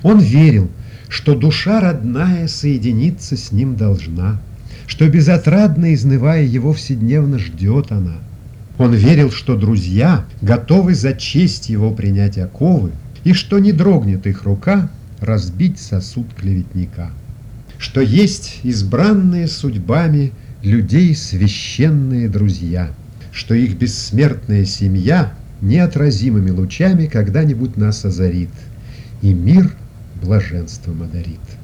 Он верил, что душа родная соединиться с ним должна, что безотрадно изнывая его вседневно ждет она. Он верил, что друзья готовы за честь его принять оковы, и что не дрогнет их рука разбить сосуд клеветника, что есть избранные судьбами людей священные друзья, что их бессмертная семья неотразимыми лучами когда-нибудь нас озарит, и мир блаженством одарит.